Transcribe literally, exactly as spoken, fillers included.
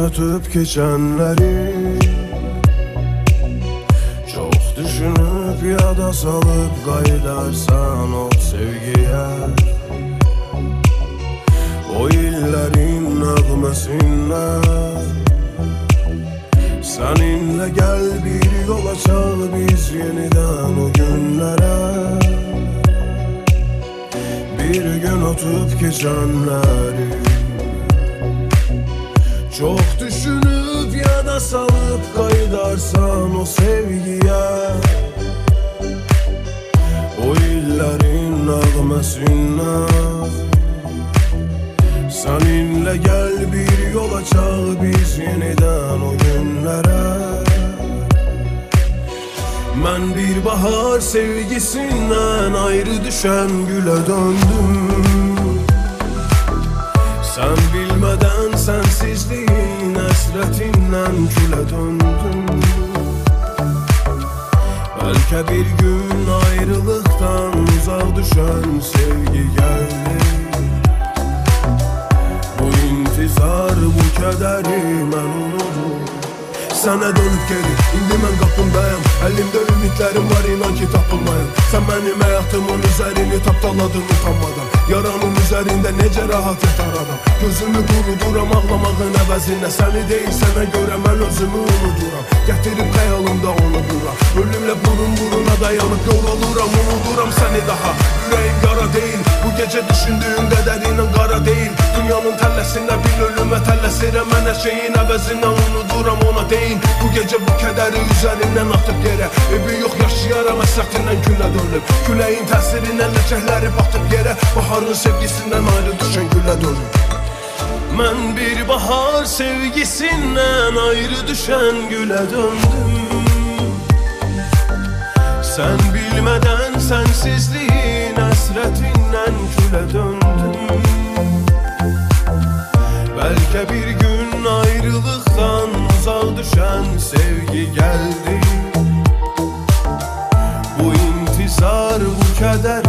ötüp geçenleri çok düşünüp yada salıp kaydarsan o sevgiye, o illerin nağmesinle seninle gel bir yola çal biz yeniden o günlere. Bir gün ötüp geçenleri çok düşünüp ya da salıp kaydarsan o sevgiye, o illerin nağmesinle seninle gel bir yola çal biz yeniden o günlere. Ben bir bahar sevgisinden ayrı düşen güle döndüm. Sen bilmeden sensizliğin hasretinden küle döndüm. Belki bir gün ayrılıktan uzağa düşen sevgi geldi. Bu intizar, bu kederi ben unuturum. Sana dönüp geri, indi mən qapındayım. Əlimdə ümidlərim var, inan ki tapılmayım. Sen benim hayatımın üzerini tapdaladın utanmadan. Yaranın üzerinde necə rahat yatar adam. Gözümü quruduram ağlamağın əvəzinə. Səni deyil sənə görə mən özümü unuduram. Gətirib xəyalımda onu bura. Ölümlə burun buruna dayanıp yoruluram. Unuduram səni daha, yüreğim yara değil. Bu gece düşündüğüm qədər inan qara değil. Dünyanın təlləsində bir ölümə təlləsirəm. Mən hər şeyin əvəzinə unuduram ona değil. Bu gece bu kederi üzerinden atıp yere, evi yok yaşayaram əsrətindən gülə dönüp. Küləyin təsirindən ləkəkləri batıb yerə. Baharın sevgisinden ayrı düşen gülə dönüp. Mən bir bahar sevgisinden ayrı düşen gülə döndüm. Sen bilmeden sensizliğin hasretinden külə döndüm. Belki bir gün ayrılıktan uzağa düşen sevgi geldi. Bu intizar, bu keder